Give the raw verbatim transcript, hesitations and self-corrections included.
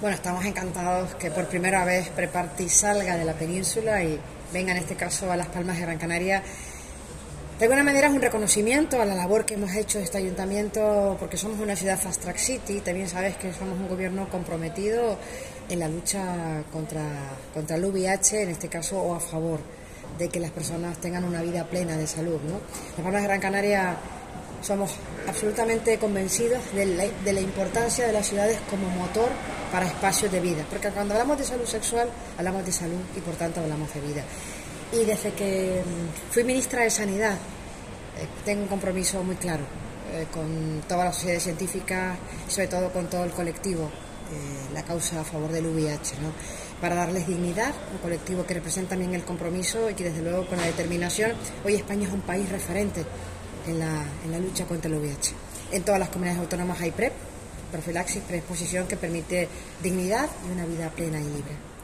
Bueno, estamos encantados que por primera vez Preparty salga de la península y venga en este caso a Las Palmas de Gran Canaria. De alguna manera es un reconocimiento a la labor que hemos hecho este ayuntamiento, porque somos una ciudad Fast Track City. También sabes que somos un gobierno comprometido en la lucha contra, contra el V I H, en este caso, o a favor de que las personas tengan una vida plena de salud, ¿no? Las Palmas de Gran Canaria somos absolutamente convencidos de la, de la importancia de las ciudades como motor para espacios de vida, porque cuando hablamos de salud sexual, hablamos de salud y por tanto hablamos de vida. Y desde que fui ministra de Sanidad, eh, tengo un compromiso muy claro eh, con toda la sociedad científica y sobre todo con todo el colectivo, eh, la causa a favor del V I H, ¿no? Para darles dignidad, un colectivo que representa también el compromiso y que desde luego con la determinación. Hoy España es un país referente en la, en la lucha contra el V I H. En todas las comunidades autónomas hay PrEP, profilaxis, preexposición, que permite dignidad y una vida plena y libre.